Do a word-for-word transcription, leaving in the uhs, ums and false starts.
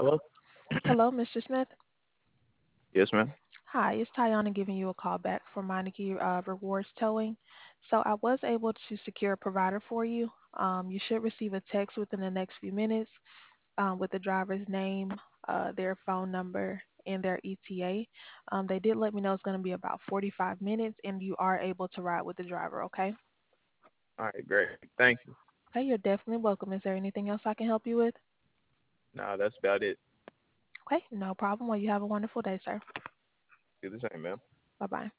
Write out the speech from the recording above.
Hello? Hello, mister Smith. Yes, ma'am. Hi, it's Tayana giving you a call back from Meineke uh, Rewards Towing. So I was able to secure a provider for you. Um, you should receive a text within the next few minutes um, with the driver's name, uh, their phone number, and their E T A. Um, they did let me know it's going to be about forty-five minutes, and you are able to ride with the driver. Okay. All right, great. Thank you. Okay, you're definitely welcome. Is there anything else I can help you with? Nah, that's about it. Okay, no problem. Well, you have a wonderful day, sir. Do the same, ma'am. Bye bye.